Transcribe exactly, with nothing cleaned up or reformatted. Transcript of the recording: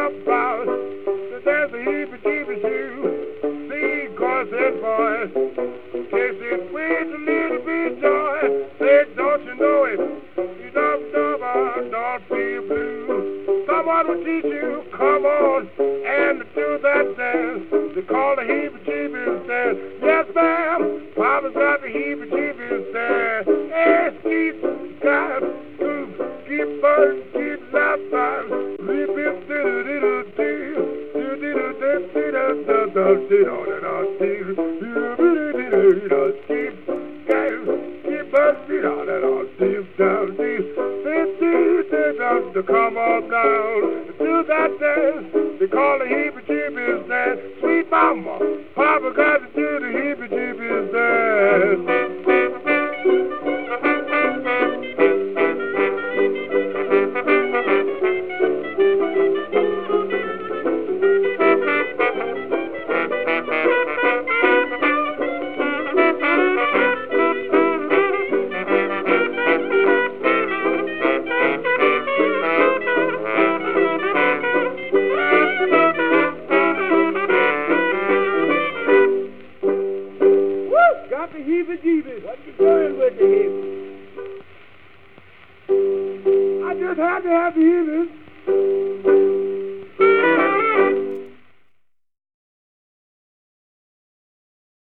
about the dance of heebie-jeebie shoe. See, cause that boy takes it with a little bit joy. Say, don't you know it? You don't, don't, don't feel blue. Someone will teach you, come on, and do that dance. They call the heebie-jeebies dance. Yes, ma'am, Papa's got the heebie-jeebies dance. Hey, keep, got to keep burning, keep laughing. Repeat, to come on down to that dance. They call the heebie-jeebies dance. Sweet mama, Papa got to do the heebie-jeebies dance.